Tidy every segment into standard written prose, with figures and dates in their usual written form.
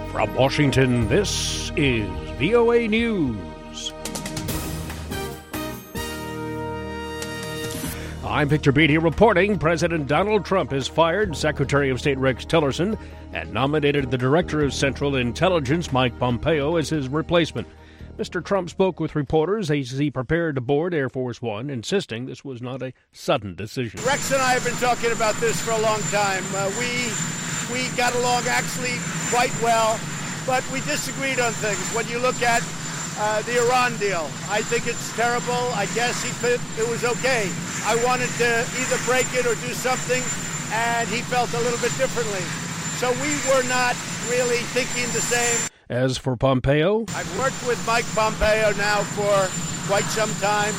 From Washington, this is VOA News. I'm Victor Beatty reporting President Donald Trump has fired Secretary of State Rex Tillerson and nominated the Director of Central Intelligence, Mike Pompeo, as his replacement. Mr. Trump spoke with reporters as he prepared to board Air Force One, insisting this was not a sudden decision. Rex and I have been talking about this for a long time. We got along actually quite well, but we disagreed on things. When you look at the Iran deal, I think it's terrible. I guess it was okay. I wanted to either break it or do something, and he felt a little bit differently. So we were not really thinking the same. As for Pompeo, I've worked with Mike Pompeo now for quite some time.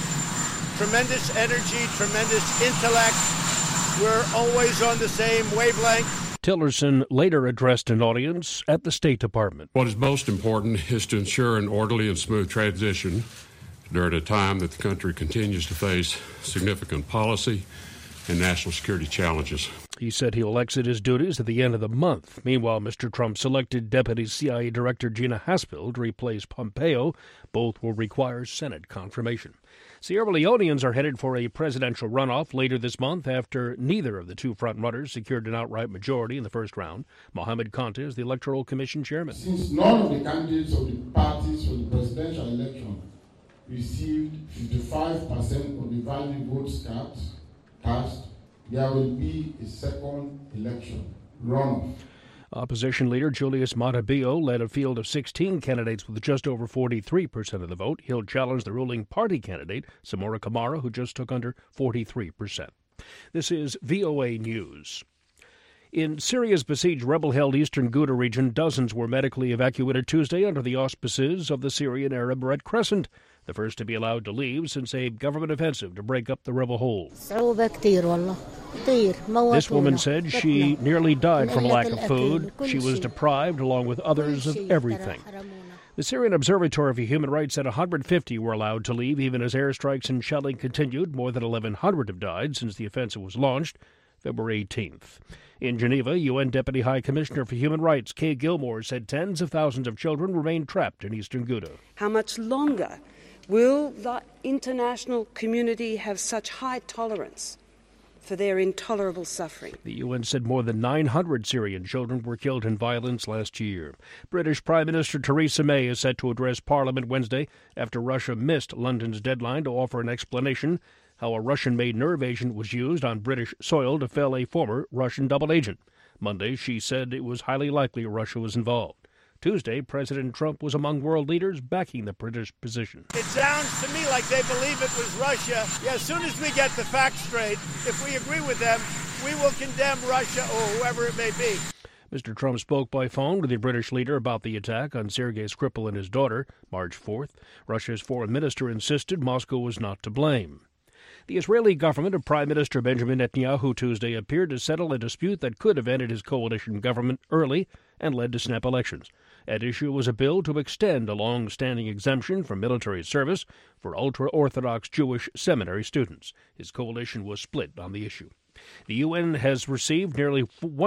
Tremendous energy, tremendous intellect. We're always on the same wavelength. Tillerson later addressed an audience at the State Department. What is most important is to ensure an orderly and smooth transition during a time that the country continues to face significant policy and national security challenges. He said he will exit his duties at the end of the month. Meanwhile, Mr. Trump selected Deputy CIA Director Gina Haspel to replace Pompeo. Both will require Senate confirmation. Sierra Leoneans are headed for a presidential runoff later this month after neither of the two front-runners secured an outright majority in the first round. Mohamed Kante is the Electoral Commission chairman. Since none of the candidates of the parties for the presidential election received 55% of the valid votes cast, there will be a second election runoff. Opposition leader Julius Matabio led a field of 16 candidates with just over 43% of the vote. He'll challenge the ruling party candidate, Samora Kamara, who just took under 43%. This is VOA News. In Syria's besieged rebel-held eastern Ghouta region, dozens were medically evacuated Tuesday under the auspices of the Syrian Arab Red Crescent, the first to be allowed to leave since a government offensive to break up the rebel hold. This woman said she nearly died from lack of food. She was deprived, along with others, of everything. The Syrian Observatory for Human Rights said 150 were allowed to leave, even as airstrikes and shelling continued. More than 1,100 have died since the offensive was launched February 18th. In Geneva, UN Deputy High Commissioner for Human Rights Kay Gilmore said tens of thousands of children remain trapped in eastern Ghouta. How much longer will the international community have such high tolerance for their intolerable suffering? The UN said more than 900 Syrian children were killed in violence last year. British Prime Minister Theresa May is set to address Parliament Wednesday after Russia missed London's deadline to offer an explanation how a Russian-made nerve agent was used on British soil to fell a former Russian double agent. Monday, she said it was highly likely Russia was involved. Tuesday, President Trump was among world leaders backing the British position. It sounds to me like they believe it was Russia. Yeah, as soon as we get the facts straight, if we agree with them, we will condemn Russia or whoever it may be. Mr. Trump spoke by phone with the British leader about the attack on Sergei Skripal and his daughter, March 4th. Russia's foreign minister insisted Moscow was not to blame. The Israeli government of Prime Minister Benjamin Netanyahu Tuesday appeared to settle a dispute that could have ended his coalition government early and led to snap elections. At issue was a bill to extend a long-standing exemption from military service for ultra-Orthodox Jewish seminary students. His coalition was split on the issue. The UN has received nearly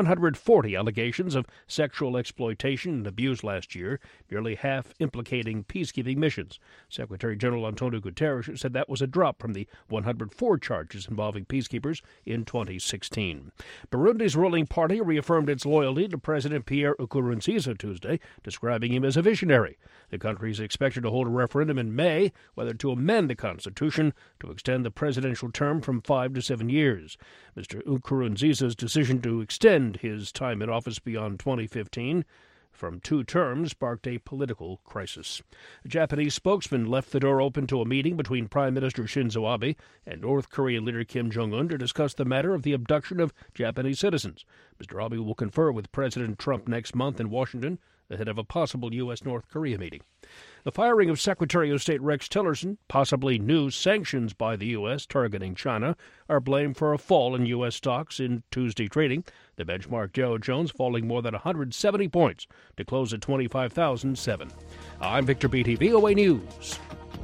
140 allegations of sexual exploitation and abuse last year, nearly half implicating peacekeeping missions. Secretary General Antonio Guterres said that was a drop from the 104 charges involving peacekeepers in 2016. Burundi's ruling party reaffirmed its loyalty to President Pierre Nkurunziza Tuesday, describing him as a visionary. The country is expected to hold a referendum in May whether to amend the constitution to extend the presidential term from 5 to 7 years. Mr. Nkurunziza's decision to extend his time in office beyond 2015 from 2 terms sparked a political crisis. A Japanese spokesman left the door open to a meeting between Prime Minister Shinzo Abe and North Korean leader Kim Jong-un to discuss the matter of the abduction of Japanese citizens. Mr. Abe will confer with President Trump next month in Washington ahead of a possible U.S.-North Korea meeting. The firing of Secretary of State Rex Tillerson, possibly new sanctions by the U.S. targeting China, are blamed for a fall in U.S. stocks in Tuesday trading. The benchmark Dow Jones falling more than 170 points to close at 25,007. I'm Victor Beatty, VOA News.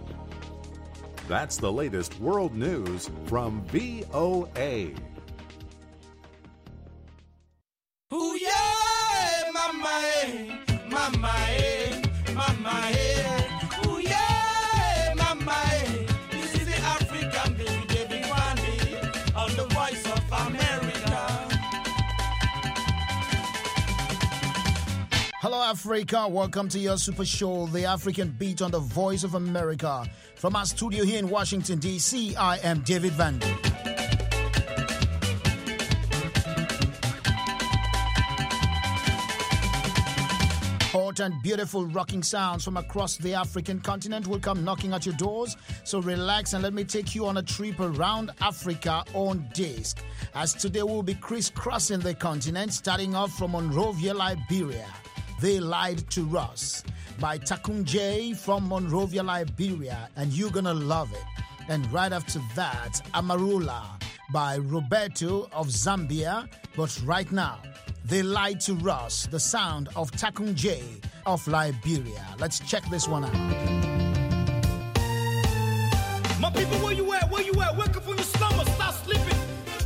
That's the latest world news from VOA. Ooh, yeah, my man. Hello, Africa. Welcome to your super show, The African Beat on the Voice of America. From our studio here in Washington, D.C., I am David Van. Hot and beautiful rocking sounds from across the African continent will come knocking at your doors. So relax and let me take you on a trip around Africa on disc. As today we'll be crisscrossing the continent, starting off from Monrovia, Liberia. They Lied to Us by Takunje from Monrovia, Liberia, and you're gonna love it. And right after that, Amarula by Roberto of Zambia. But right now, They Lied to Us, the sound of Takunje of Liberia. Let's check this one out. My people, where you at? Where you at? Wake up from your slumber, stop sleeping.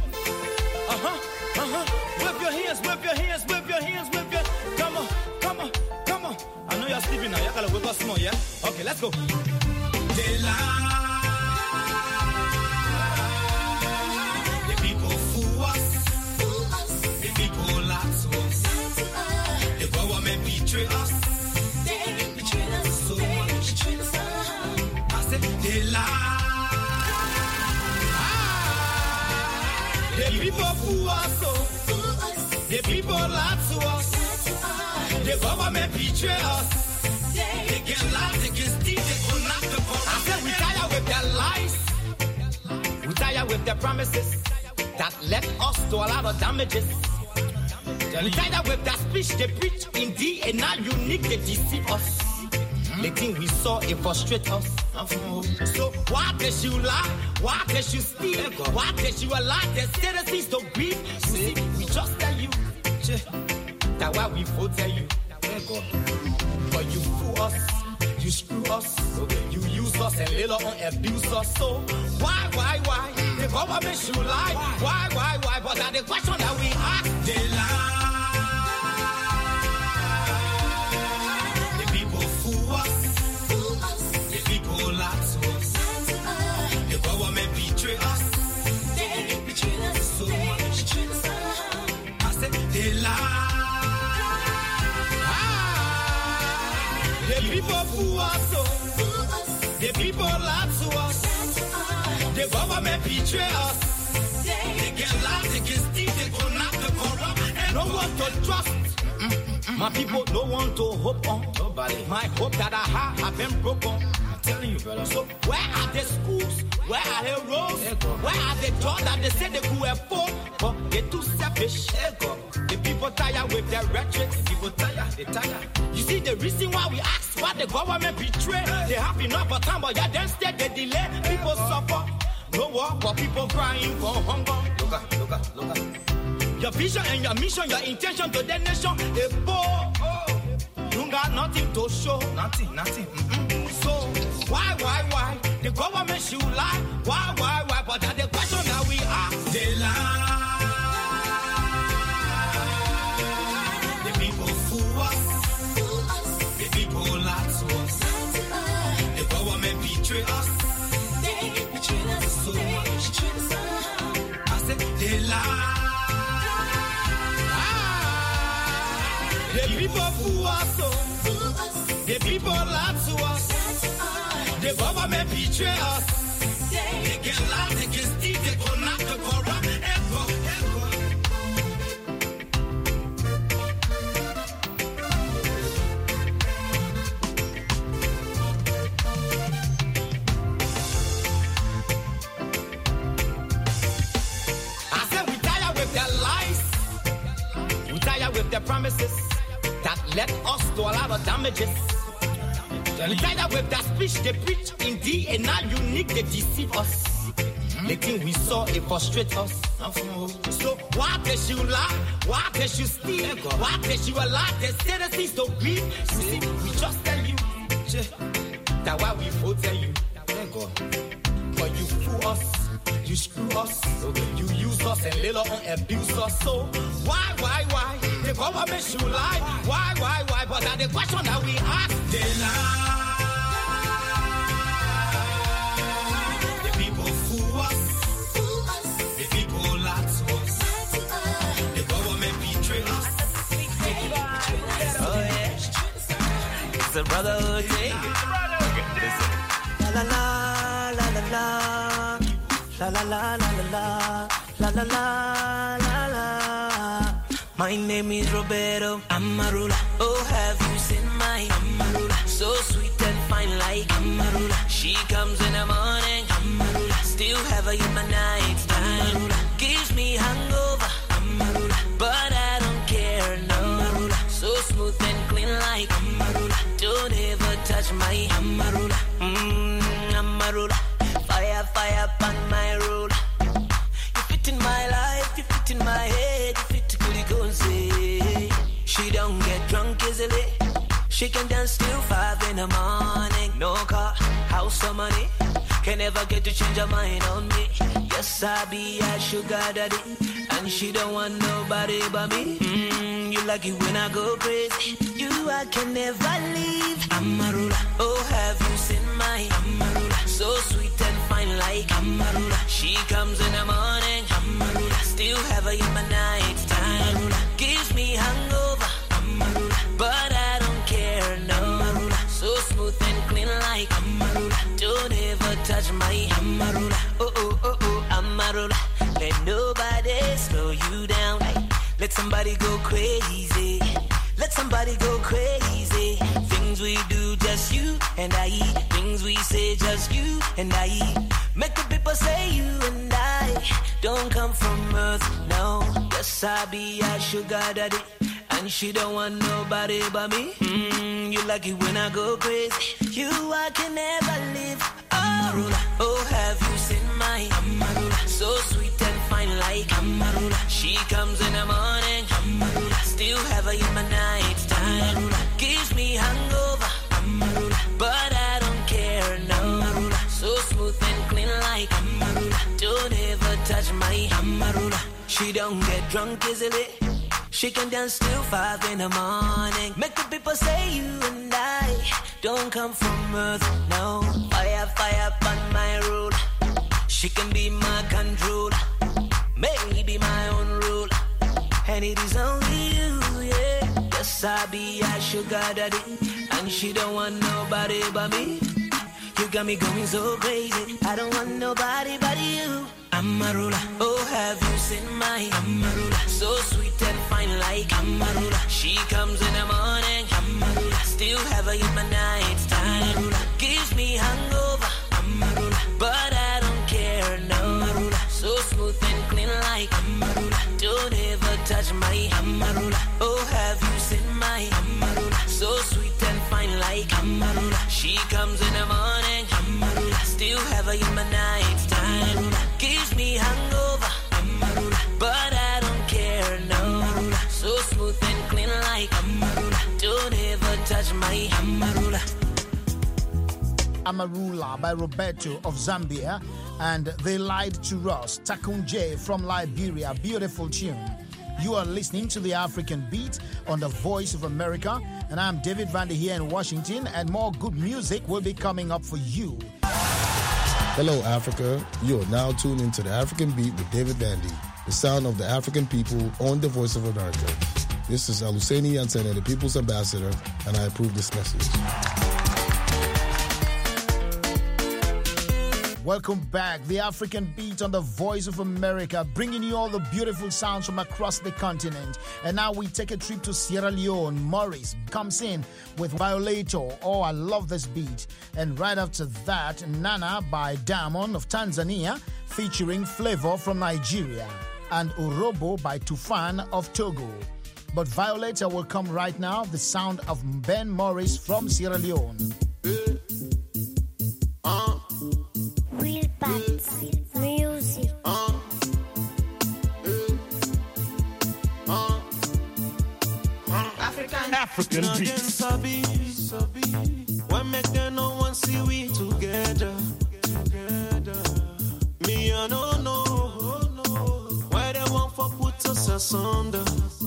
Whip your hands, whip your hands, whip your hands, whip your... Come on. I know you're sleeping now. Y'all gotta whip us more, yeah? Okay, let's go. They lie. The people fool us. The people lie to us. The government betray us. They betray us so much. I said they lie. The people fool us, the people lie to us. The government betray us. They can lie, they can steal, they can knock the ball. I said we tired with their lies. We tired with their promises that left us to a lot of damages. We tired with their speech they preach indeed, and now unique they deceive us. The thing we saw, it frustrate us. So why did you lie? Why did you steal? Why did you allow the citizens to grieve? You see, we just tell you. That's why we vote tell you. But you fool us, you screw us, you use us and later on abuse us. So why? The government should lie. Why? But that's the question that we ask. They lie. The government betray us. They betray us so much. I said they lie. The people fool us. The people lie to us. The government betray us. They can lie, they can steal, they can knock the corrupt. And no one to trust. My people, no one to hope on. Nobody. My hope that I have been broken. Telling you, brother. So where are the schools? Where are the roads? Where are the jobs that they say they could afford? But they're too selfish. The people tired with their rhetoric. The people tired, they tired. You see the reason why we ask why the government betray. They have enough of time, but yeah, then instead they delay. People suffer. No work, but people crying for hunger. Look at. Your vision and your mission, your intention to the nation, they poor. You got nothing to show. Nothing. So why? The government should lie. Why? But that's the question that we ask. They lie. The people fool us. The people lie to us. The government betray us. They betray us so much. I said they lie. The people fool us. The people lie to us. The government betray us. They can lie, they can steal, they can knock the corrupt. I said we tired with their lies. We tired with their promises that led us to a lot of damages. We tired with that speech they preach indeed, and now unique they deceive us. The thing we saw, it frustrate us. So why did you lie? Why did you steal? Why did you allow the citizens to grieve? You see, we just tell you. That's why we vote tell you. But you fool us, you screw us, you use us and later on abuse us. So why? The government should lie. Why? But that's the question that we ask. They lie. The people fool us. The people lie to us. The government betray us. Oh yeah. It's a brotherhood thing. La la la la la la. La la la la la la la la la la. My name is Roberto Amarula. Oh, have you seen my Amarula? So sweet and fine like Amarula. She comes in the morning, Amarula. Still have her in my night time. Amarula. Gives me hangover, Amarula. But I don't care, no. Amarula. So smooth and clean like Amarula. Don't ever touch my Amarula. Amarula. Fire, fire upon my road. You fit in my life, you fit in my head, you fit to go and say. She don't get drunk easily. She can dance till 5 in the morning. No car, house or money. Can never get to change her mind on me. Yes, I be a sugar daddy. And she don't want nobody but me. You like it when I go crazy. You I can never leave. Amarula, oh have you seen my Amarula? So sweet and fine like Amarula. She comes in the morning, Amarula. Still have her in my night time. Amarula. Gives me hangover, Amarula. But I don't care, no. Amarula. So smooth and clean like Amarula. Don't ever touch my Amarula. Oh, oh, oh, oh, Amarula. Let nobody slow you down. Let somebody go crazy. Let somebody go crazy. Things we do, just you and I. Things we say, just you and I. Make the people say you and I don't come from earth, no. Yes, I be a sugar daddy. And she don't want nobody but me. You like it when I go crazy. You I can never live. Amarula, oh have you seen my Amarula? So sweet and fine like Amarula. She comes in the morning, Amarula. Still have her in my night time. Amarula. Gives me hangover, Amarula. But I don't care, no. Amarula. So smooth and clean like Amarula. Don't ever touch my Amarula. She don't get drunk easily. She can dance till 5 in the morning. Make the people say you and I don't come from earth, no. Fire, fire upon my road. She can be my controller. Maybe my own rule. And it is only you, yeah. Yes, I be a sugar daddy. And she don't want nobody but me. You got me going so crazy. I don't want nobody but you. Amarula, oh have you seen my Amarula? So sweet and fine like Amarula. She comes in the morning, Amarula. Still have her in my night time. Amarula. Gives me hangover, Amarula. But I don't care, no. Amarula. So smooth and clean like Amarula. Don't ever touch my Amarula. Oh have you seen my Amarula? So sweet and fine like Amarula. She comes in the morning, Amarula. Still have her in my night time. Amarula. Gives me hangover, Amarula. But I don't care, no. Amarula. So smooth and clean like Amarula. Don't ever touch my Amarula. Amarula by Roberto of Zambia, and They Lied to Us, Takunje from Liberia. Beautiful tune. You are listening to the African Beat on the Voice of America, and I'm David Vander here in Washington, and more good music will be coming up for you. Hello, Africa. You are now tuned into the African Beat with David Vandy, the sound of the African people on the Voice of America. This is Aluseni Antene, the People's Ambassador, and I approve this message. Welcome back. The African Beat on the Voice of America, bringing you all the beautiful sounds from across the continent. And now we take a trip to Sierra Leone. Morris comes in with Violator. Oh, I love this beat. And right after that, Nana by Diamond of Tanzania, featuring Flavor from Nigeria. And Urobo by Tufan of Togo. But Violator will come right now, the sound of Ben Morris from Sierra Leone. Real Pats Music. African beats. Why make them no one see we together? Me I don't know why they want for put us asunder.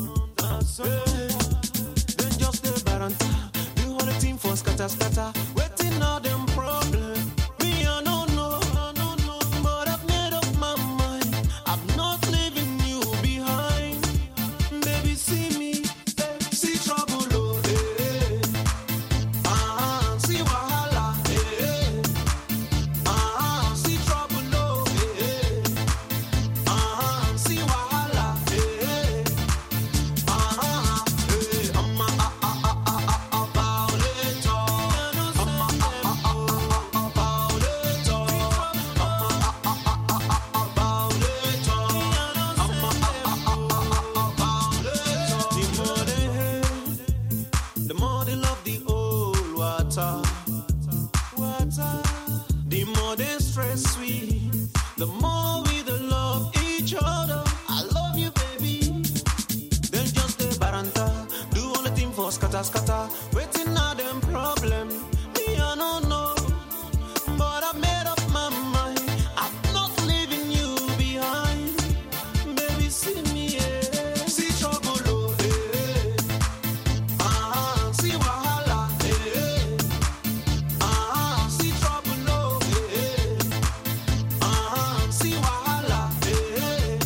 Then just the baranta, the whole team for scatter. Waiting all them problems. Me I don't know, but I've made up my mind. I'm not leaving you behind. Baby, see me, see trouble, oh, eh. water. The more they stress we, the more we the love each other. I love you, baby. Then just the baranta, do all the thing for scatter. Waiting on them problem. Me, I don't know, but I made up my mind. I'm not leaving you behind. Baby, see me, yeah. See trouble, oh, eh. See wahala, eh. See trouble, oh, eh. See wahala, eh.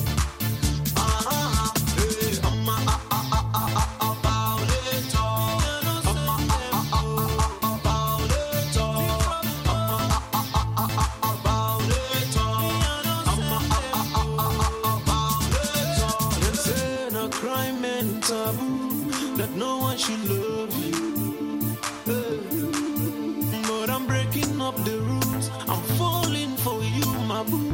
Crime and taboo that no one should love you. But I'm breaking up the rules. I'm falling for you, my boo.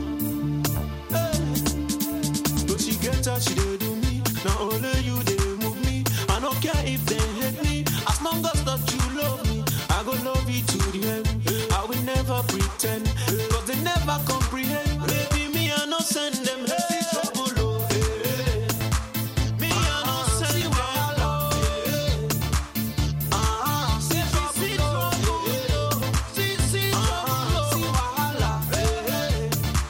But she get her, she dey do me. Now only you they move me. I don't care if they hate me. As long as that you love me, I go love you to the end. I will never pretend, cause they never comprehend. Baby, me I no send them hey. Trouble, oh, hey. Me I no send them see trouble, see trouble, see wahala, hey.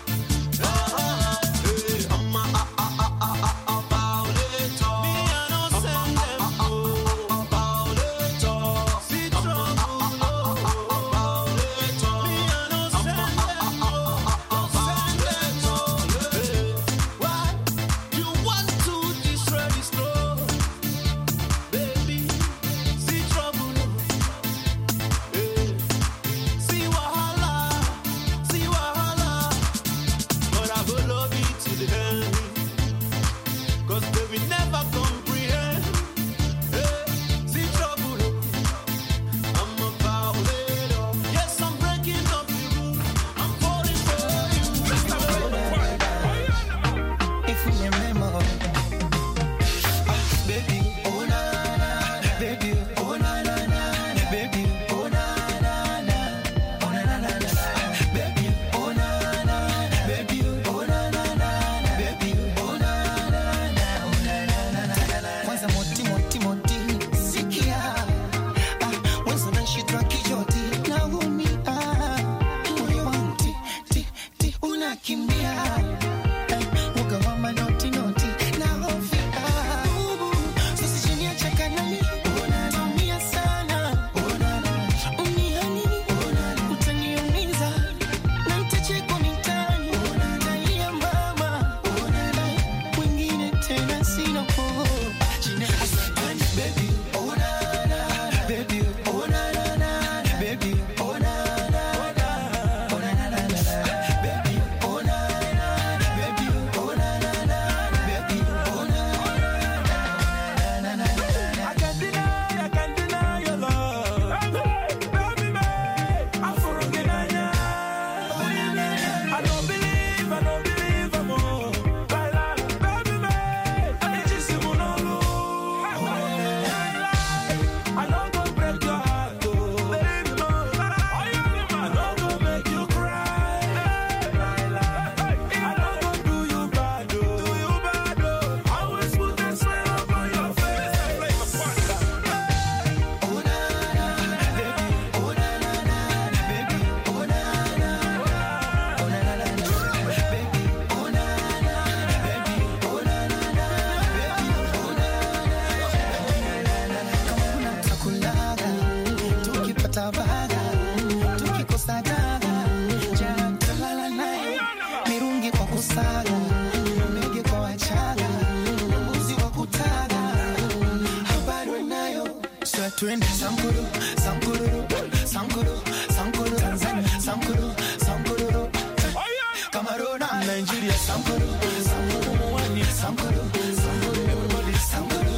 Twende Sankuru, Sankuru, Sankuru, Sankuru, Tanzania, Sankuru, Sankuru, Cameroon, Nigeria, Sankuru, Sankuru, Sankuru, Sankuru, everybody, Sankuru,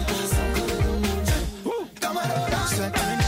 Sankuru, Cameroon, Sankuru.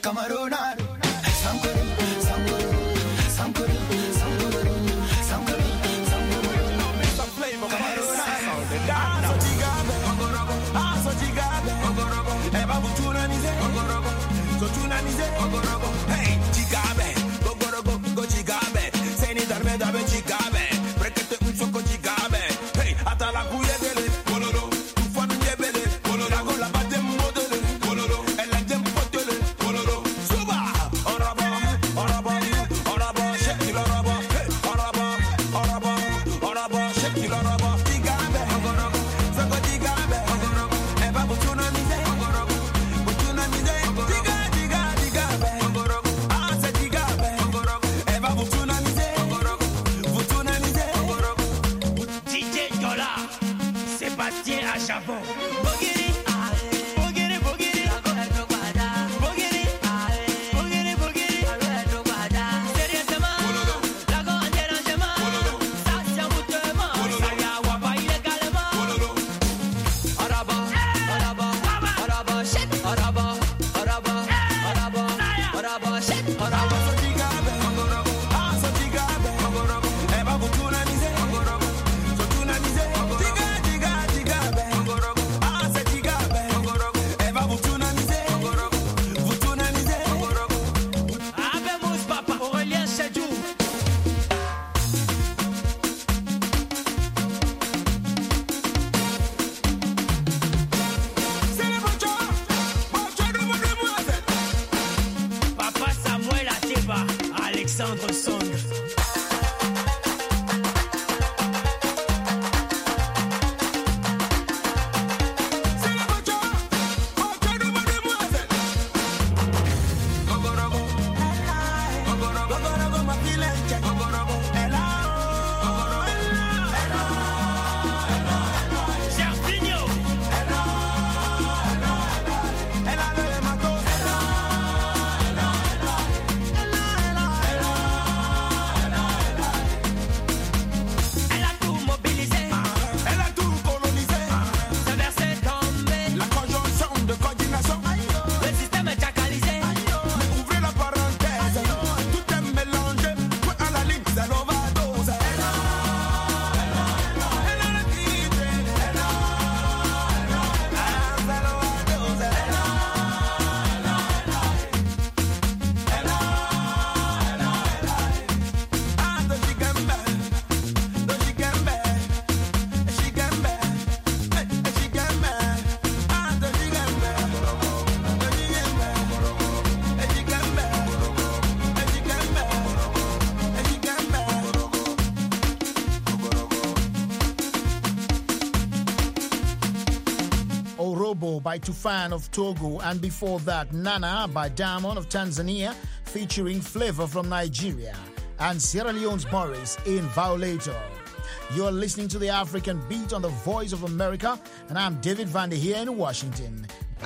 By Tufan of Togo, and before that Nana by Diamond of Tanzania featuring Flavor from Nigeria, and Sierra Leone's Morris in Violator. You're listening to the African Beat on the Voice of America, and I'm David Vander here in Washington.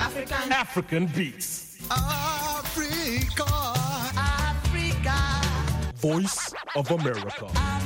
African Beats. Africa. Voice of America.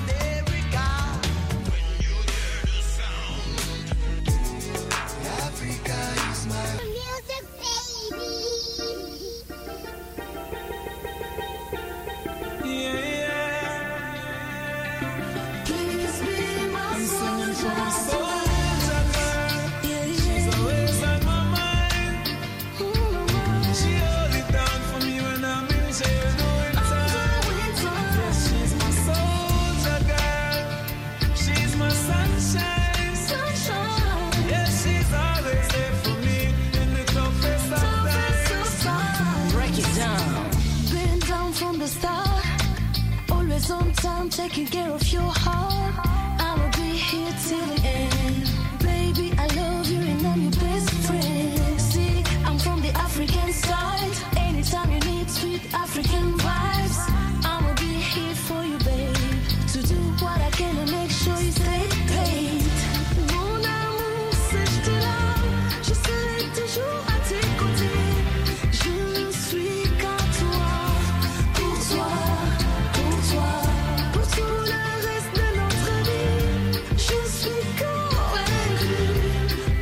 Taking care of your heart, I'll be here till the end. Baby, I love you and I'm your best friend. See, I'm from the African side. Anytime you need sweet African vibes, I'll be here for you, babe. To do what I can to make sure you stay paid. Mon amour, c'est je te l'aime. Je serai toujours à tes côtés. Je ne suis qu'à toi, pour toi, pour toi. Tout le reste de notre vie, je suis convaincue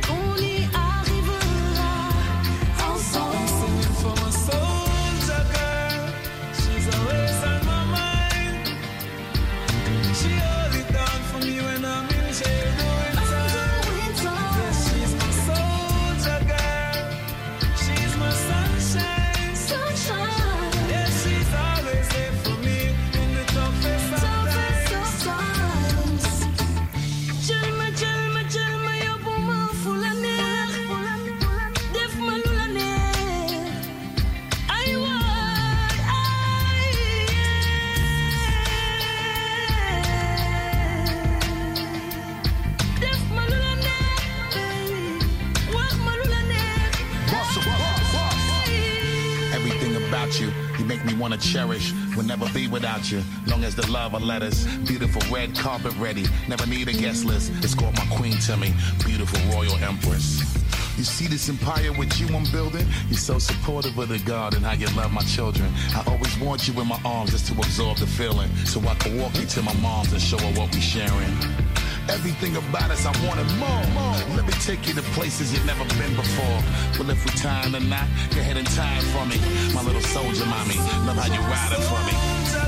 everything about you. You make me want to cherish, will never be without you. Long as the love of letters, beautiful red carpet ready. Never need a guest list. Escort my queen to me, beautiful royal empress. You see this empire with you I'm building? You're so supportive of the God and how you love my children. I always want you in my arms just to absorb the feeling, so I can walk you to my mom's and show her what we sharing. Everything about us, I want it more. Let me take you to places you've never been before. Well, if we time or not, go ahead and time for me. My little soldier mommy, love how you riding for me.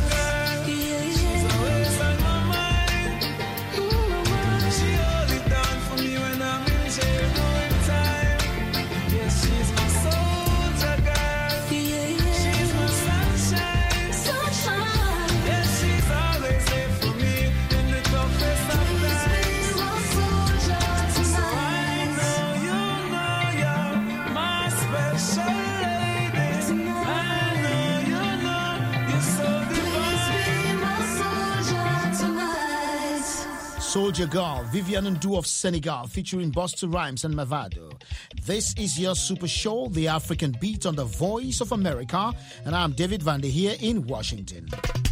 Soldier Girl, Vivian Ndu of Senegal, featuring Busta Rhymes and Mavado. This is your super show, The African Beat, on the Voice of America, and I'm David Vande here in Washington.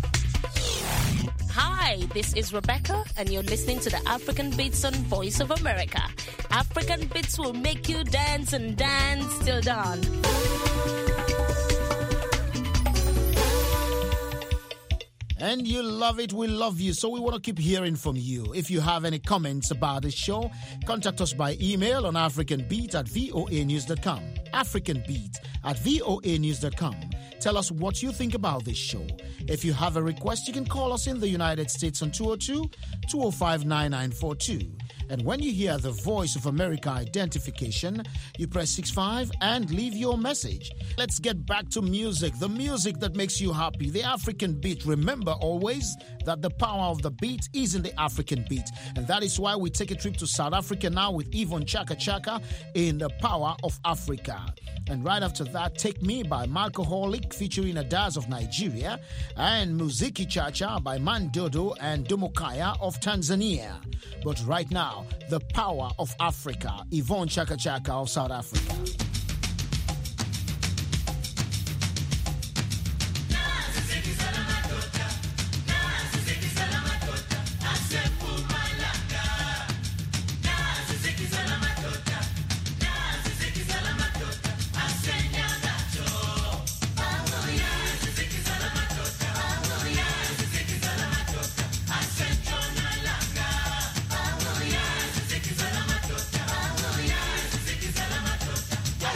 Hi, this is Rebecca, and you're listening to the African Beats on Voice of America. African Beats will make you dance and dance till dawn. And you love it, we love you, so we want to keep hearing from you. If you have any comments about the show, contact us by email on africanbeat@voanews.com. africanbeat@voanews.com. Tell us what you think about this show. If you have a request, you can call us in the United States on 202-205-9942. And when you hear the Voice of America identification, you press 65 and leave your message. Let's get back to music, the music that makes you happy, the African beat. Remember always that the power of the beat is in the African beat. And that is why we take a trip to South Africa now with Yvonne Chaka Chaka in The Power of Africa. And right after that, Take Me by Malcoholic featuring Adaz of Nigeria, and Muziki Chacha by Mandodo and Dumokaya of Tanzania. But right now, The Power of Africa, Yvonne Chaka Chaka of South Africa. Yeah.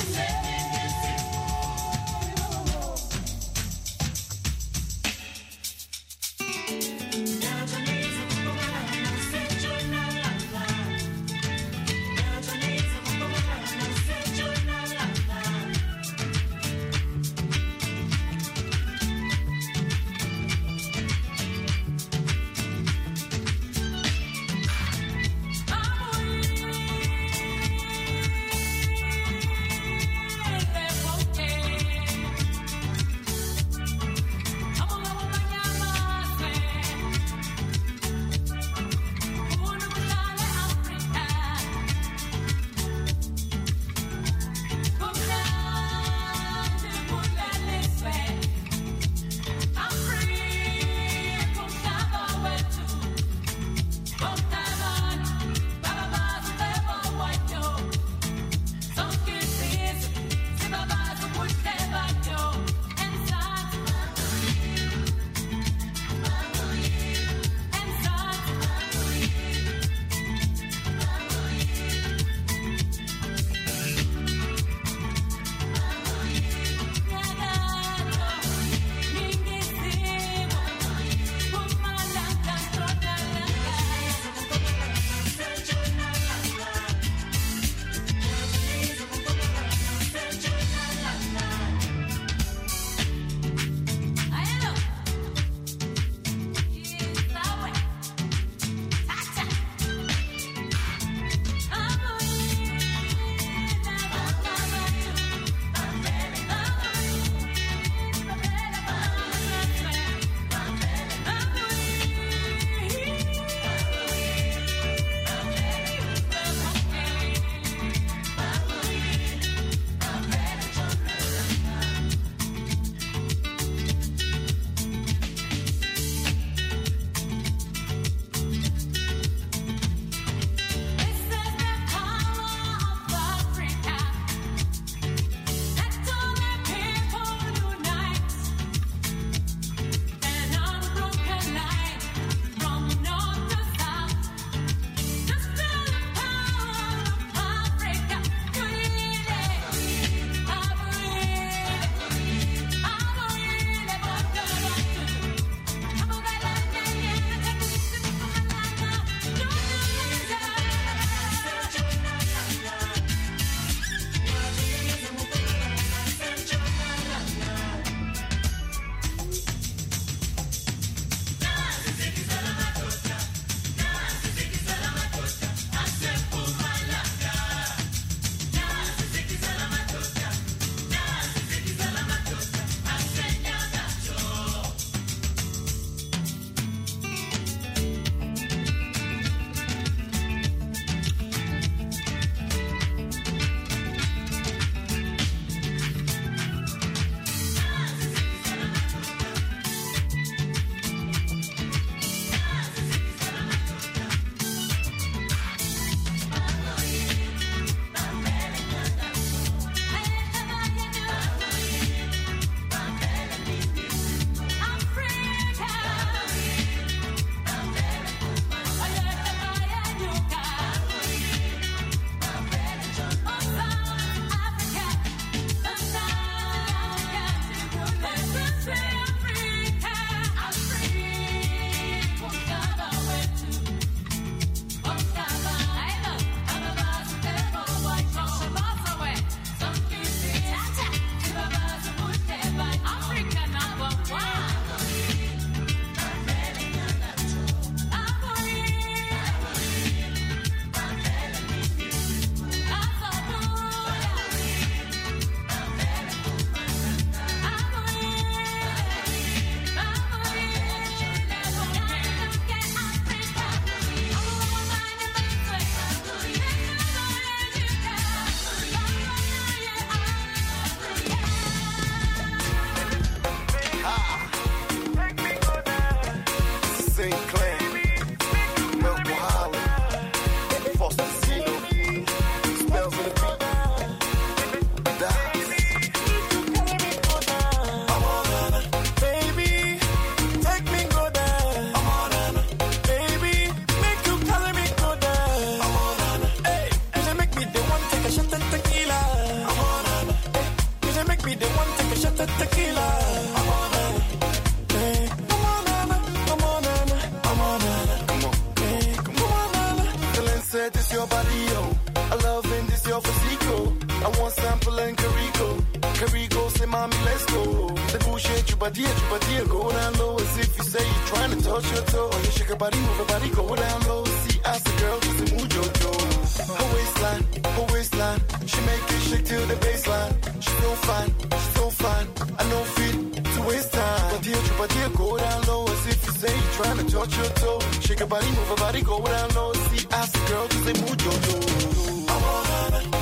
want sample and Carico. Carico say, mommy, let's go. The bullshit, chupadia, go down low as if you say you're trying to touch your toe. You shake your body, move your body, go down low. See, as a girl, just to move your toe. Her waistline, she make it shake till the baseline. She's so fine, I know fit to waste time. Chupadia, go down low as if you say you're trying to touch your toe. Shake your body, move your body, go down low. See, as a girl, just to move your toe. I'm on it.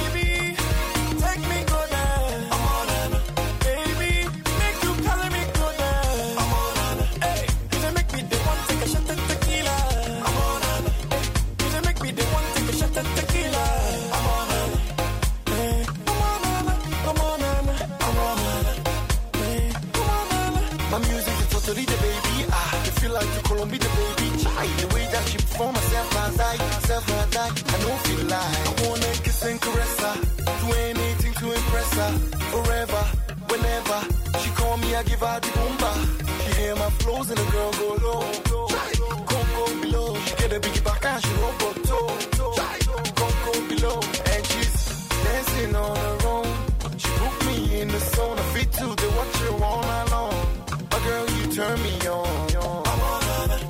I don't feel like I wanna kiss and caress her, do anything to impress her. Forever, whenever she call me, I give her the boomba. She hear my flows and the girl go low. Go below. She get a biggie back and she roll go go below. And she's dancing on her own. She put me in the zone. I fit to the watch her all night long. Oh girl, you turn me on. I'm on her.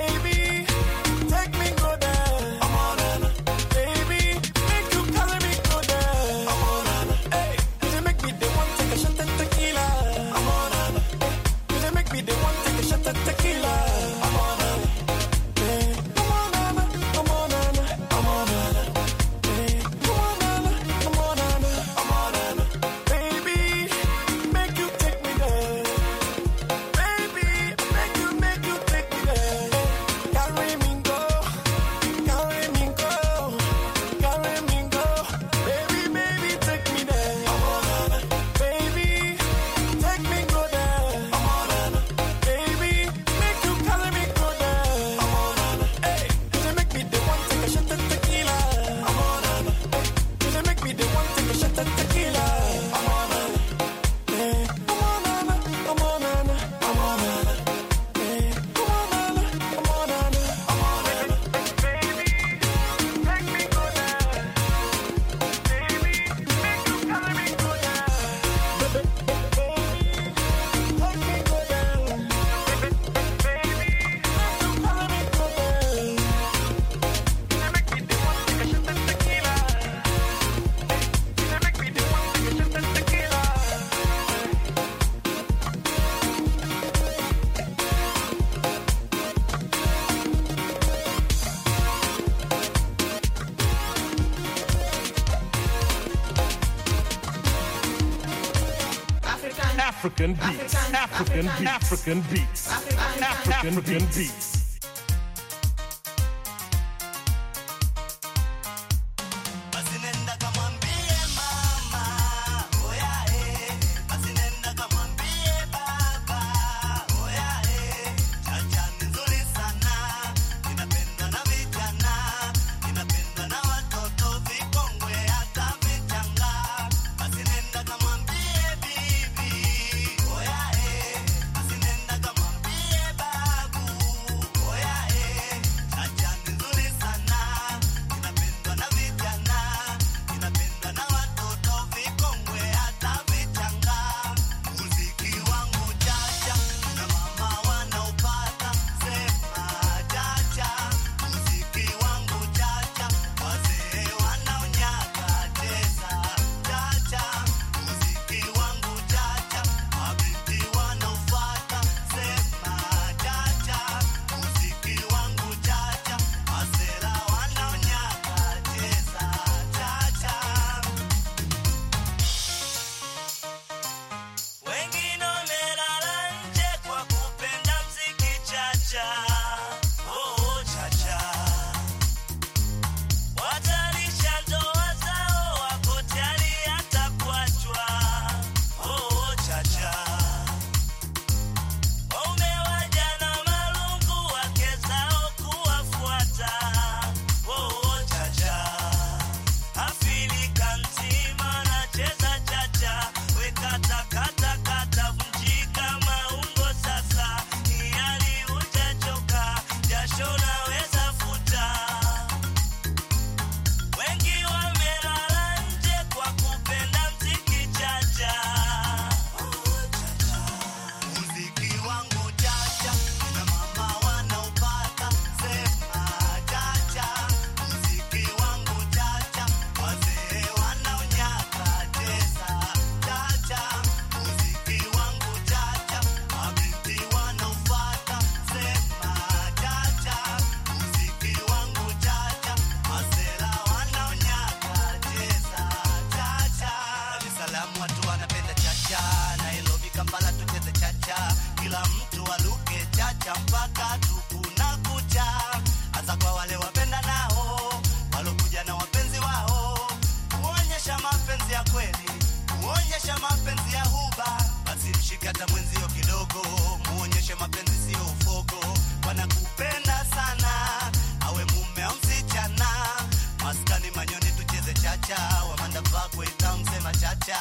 African beats. African beats. African beats. hata mwenzio kidogo, muonyeshe mapenzi sio ufogo. Wanakupenda sana, awe mume au msichana. Maskani manyoni tucheze chacha, wamanda vako itamsema chacha.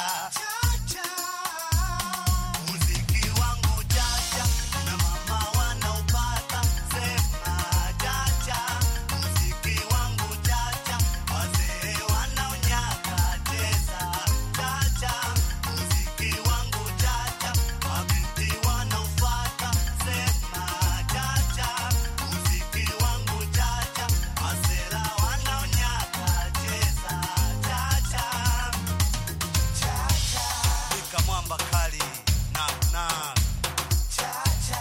Muziki wangu chacha, na mama wanaupata sema chacha. Muziki wangu chacha, wazee wanaonyaka cheza chacha. Muziki wangu chacha, mabinti wanaufata sema chacha. Muziki wangu chacha, masela wanaonyaka cheza chacha. Wika mwamba kali na chacha.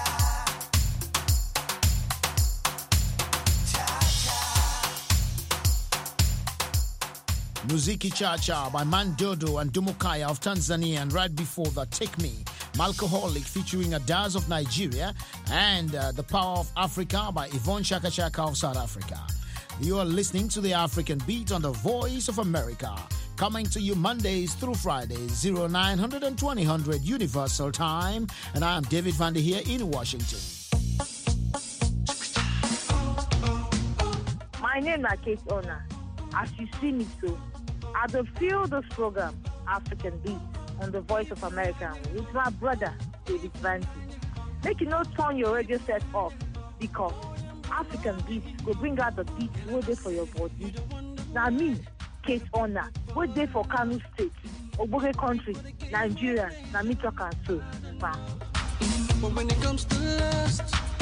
Muziki Chacha by Mandodo and Dumukaya of Tanzania, and right before that, Take Me, Malcoholic featuring Adaz of Nigeria, and The Power of Africa by Yvonne Chaka Chaka of South Africa. You are listening to the African Beat on the Voice of America, coming to you Mondays through Fridays, 0900 and 2000 Universal Time, and I am David Vander here in Washington. My name is Kate Ona. As you see me so, I will feel this program, African Beat, on the Voice of America, with my brother, David Vander. Make you not turn your radio set off, because African Beat will bring out the beats waiting for your body. Now me, Kate Ona, waiting for Kano State, Oboge Country, Nigeria, na me talk and so. But when it comes to lust,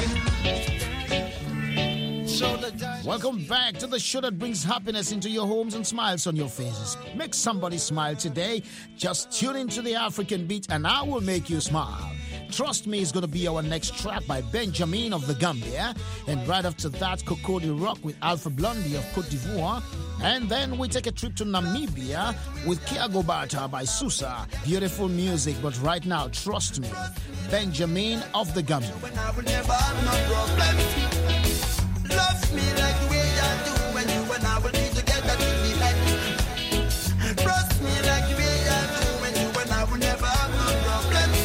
Welcome back to the show that brings happiness into your homes and smiles on your faces. Make somebody smile today. Just tune into the African Beat and I will make you smile. Trust Me is going to be our next track by Benjamin of the Gambia. And right after that, Cocody Rock with Alpha Blondy of Cote d'Ivoire. And then we take a trip to Namibia with Kiago Bata by Susa. Beautiful music, but right now, Trust Me, Benjamin of the Gambia. Love me like the way I do when you and I will be together till the end. Trust me like the way I do when you and I will never have no problems.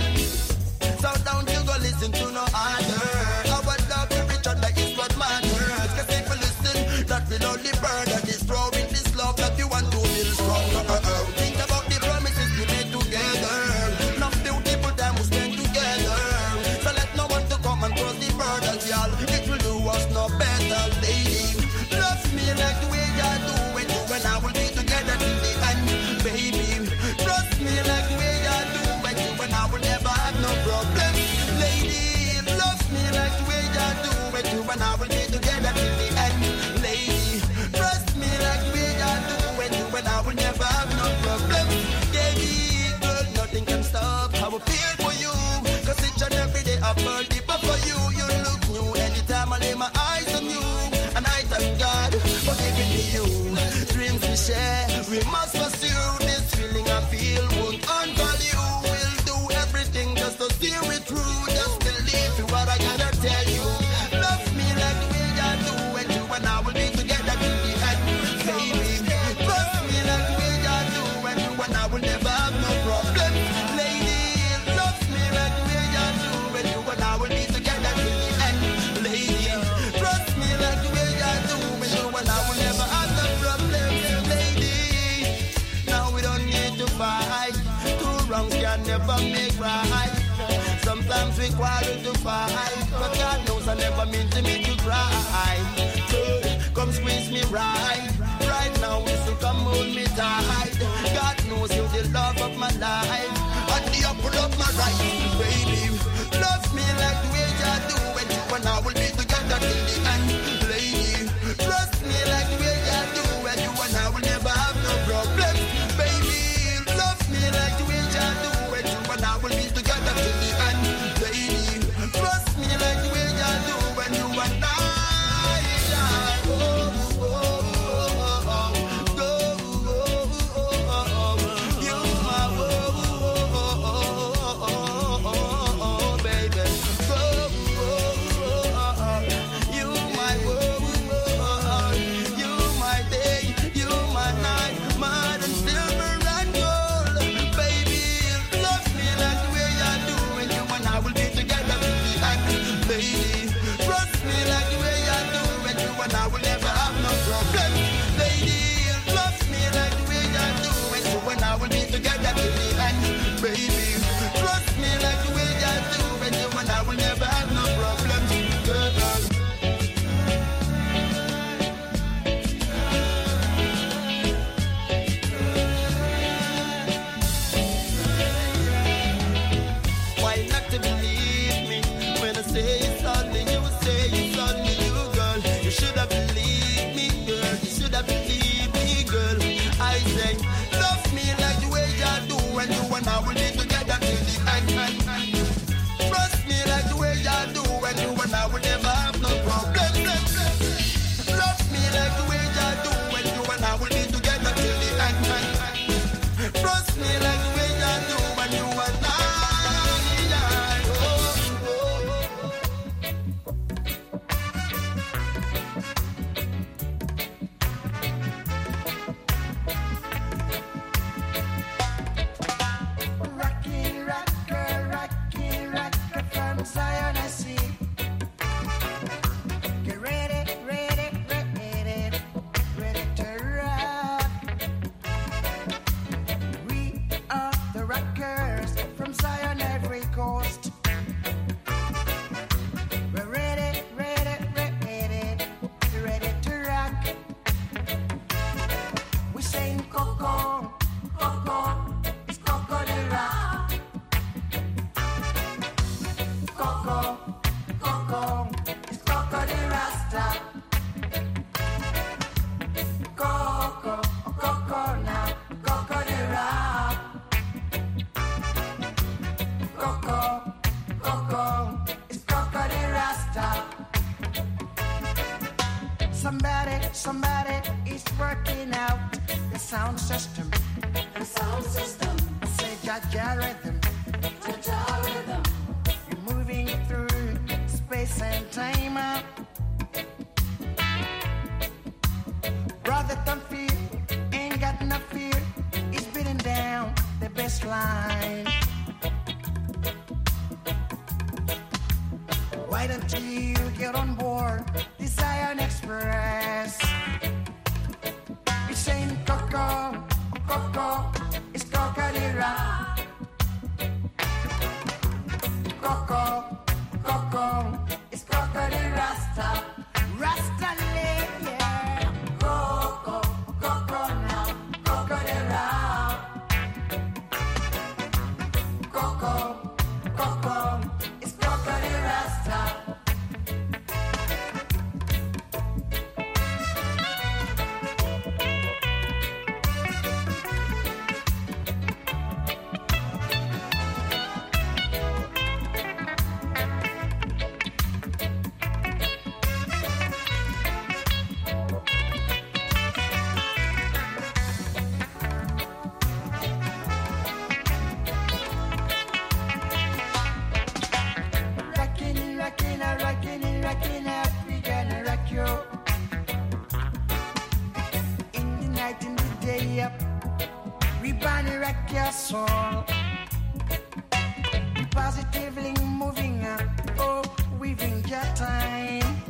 So don't you go listen to no other. Our love to each other is what matters. Cause if you listen, that will only burn and destroy with this love that you want to build strong. Think about the promises you made together. Enough beautiful time we spend together. So let no one to come and cross the border, y'all. It will do us no better, lady. Love me like the way I do when you and I will be together till the end, baby. Trust me like the way I do when you and I will never have no problem, lady. Love me like the way I do when you and I will be together till the end, lady. Trust me like the way I do when you and I will never have no problem, baby. Girl, nothing can stop how I feel for you. Cause each and every day I fall deeper for you. You look new anytime I lay my eyes on you. And I thank God for giving me you. Dreams we share, we must pursue. This feeling I feel won't unvalue. We'll do everything just to see it through. Just believe in what I gotta tell you. Love me like the way I do when you and I will be together till the end, baby. Trust me like the way I do when you and I will never have no problem, lady. Love me like the way I do when you and I will be together till the end, lady. Trust me like the way I do when you and I will never have no problem, lady. Now we don't need to fight. Two wrongs can never make right. Sometimes we quarrel to fight, but God knows I never mean to make you cry. Come squeeze me right now, so come hold me tight. God knows you're the love of my life, and the apple of my right, baby. Love me like the way I do when you and I will be together till the end, lady. Trust me like the way I do when you and I will never have no problem, baby. Love me like the way I do when you and I will be together till the end, lady. Trust me like the way I do when you to believe me when I say it's only you, say it's only you, girl. You should have believed me, girl. You should have believed me, girl. I say, love me like the way you do when you and I will be together till the end. Trust me like the way you do when you and I will never have no problem. Love me like the way you do when you and I will be together till the end. Trust me like the way you do when you and I. Zion, I see. Get ready, ready, ready, ready to rock. We are the rockers from Zion, every coast. We're ready, ready, ready, ready to rock. We saying Coco, Coco, it's Coco the rock. Coco, Coco, it's Coco the Rasta. Coco, Coco now, Coco the rock. Coco, Coco, it's Coco the Rasta. Somebody is working out the sound system. The sound system. Say Jaja rhythm. Jaja rhythm. Moving through space and time. Brother, don't fear, ain't got no fear. He's beating down the best line. Why don't you get on board the Zion Express? It's saying Coco, Coco, it's Coco the rock. Coco, Coco, it's Coco the Rasta. Rasta live, yeah. Coco, Coco now, Coco the rock. Coco, Coco, it's Coco the Rasta. Rockin' out, we gonna rock you. In the night, in the day up, we gonna rock your soul. Positively moving up, oh, we've in your time.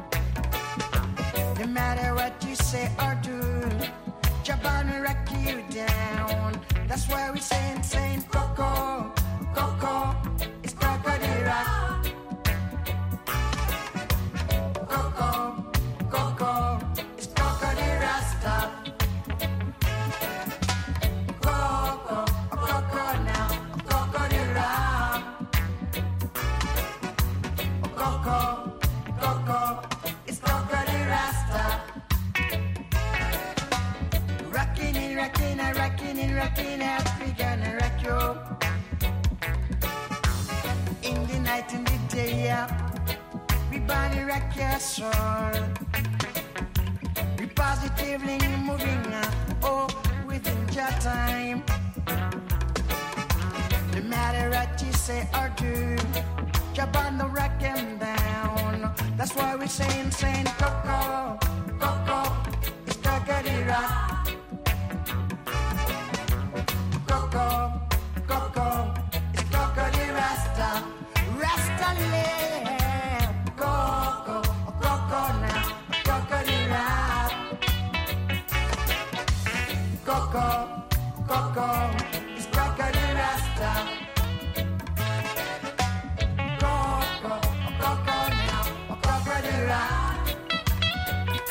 No matter what you say or do, jump on and rock you down. That's why we saying Coco, Coco, it's Coco the rock. Coco, Coco, it's Coco the Rasta. Coco, Coco now, Coco the rock. Coco, Coco, it's Coco the Rasta. Rockin' it, rockin' it, rockin' it, rockin' it, we gonna rock you. In the night, in the day, yeah. We body rock your soul. We positively moving up, oh, within your time. No matter what you say or do, jump on the rock and down. That's why we're saying Coco, Coco, it's Coco the rock. Coco, Coco, it's Coco the Rasta. Rasta live. Coco, Coco now, Coco the rock. Coco, Coco, it's Coco the Rasta. Coco, Coco now, Coco the rock.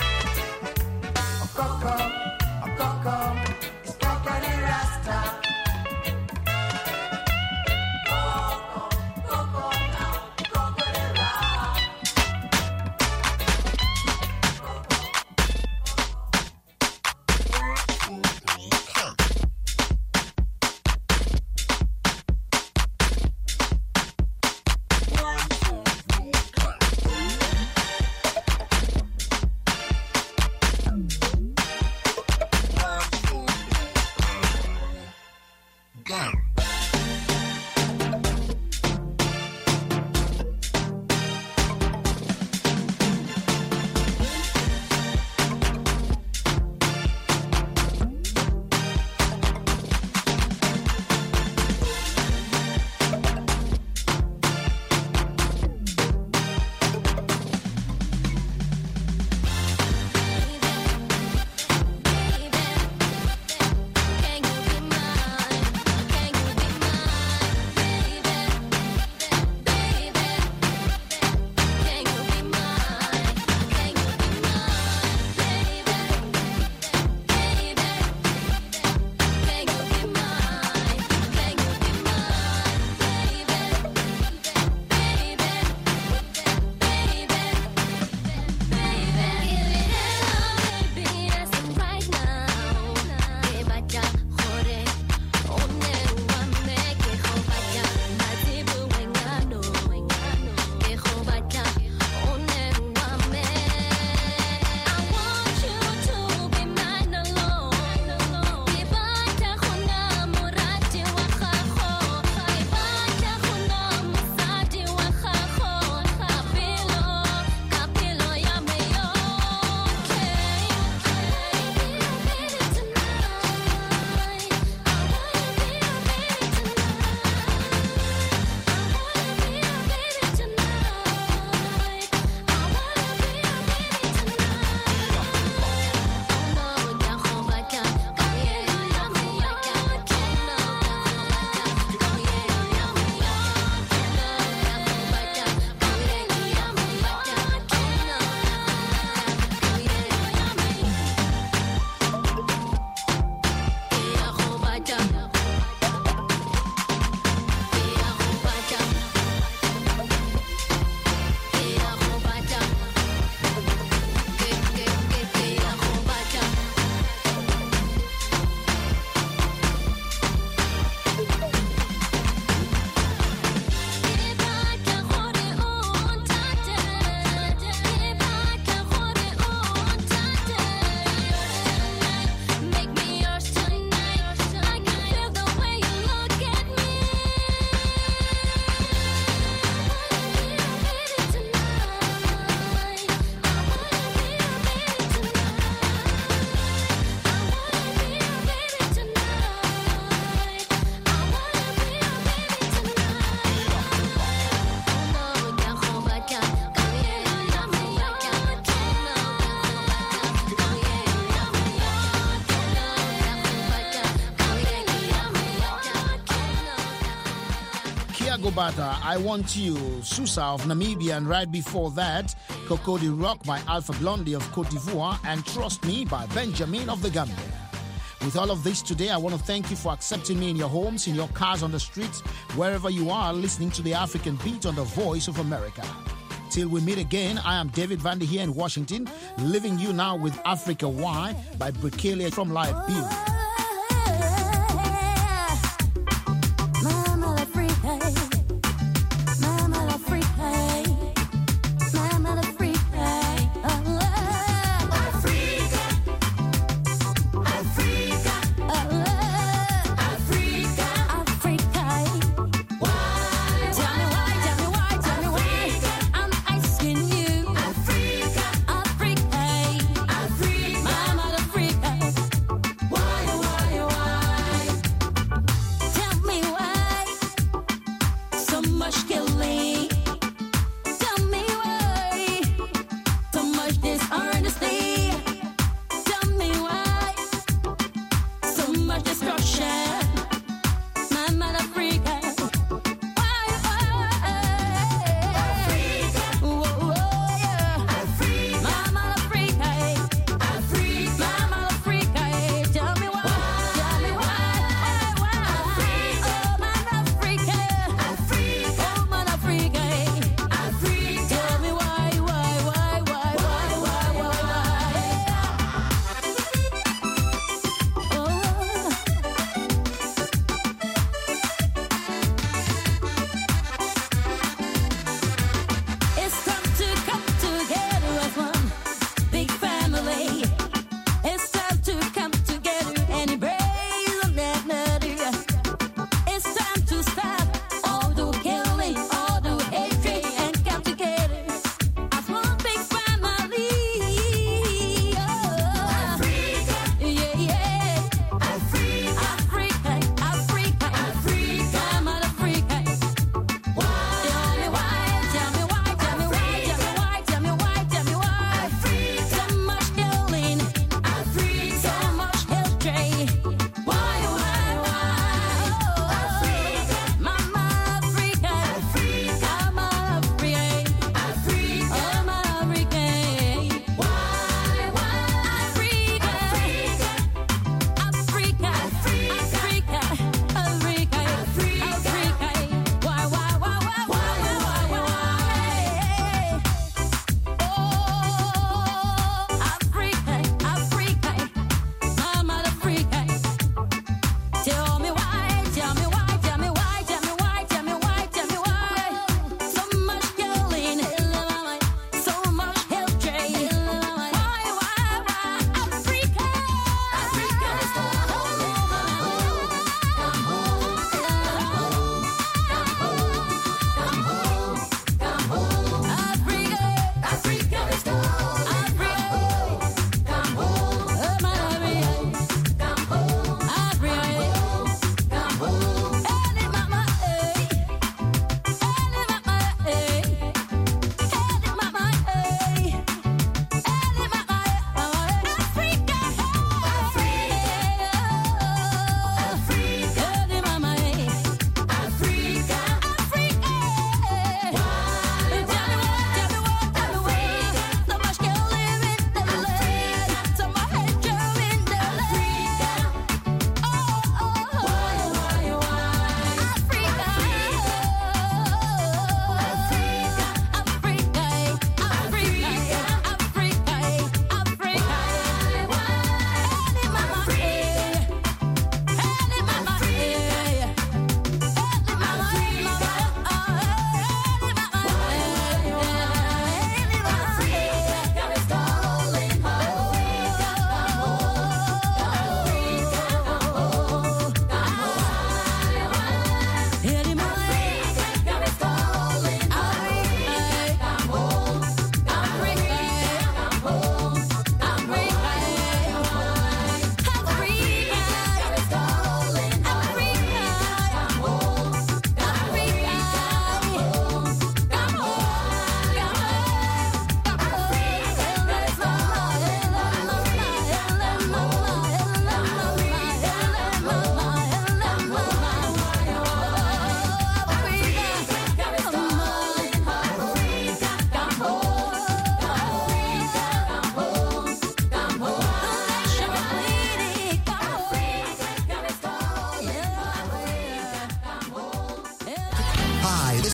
Bata, I Want You, Susa of Namibia, and right before that, Cocody Rock by Alpha Blondy of Cote d'Ivoire, and Trust Me by Benjamin of the Gambia. With all of this today, I want to thank you for accepting me in your homes, in your cars, on the streets, wherever you are, listening to the African Beat on the Voice of America. Till we meet again, I am David Vandy here in Washington, leaving you now with Africa Why by Brikelia from Liberia.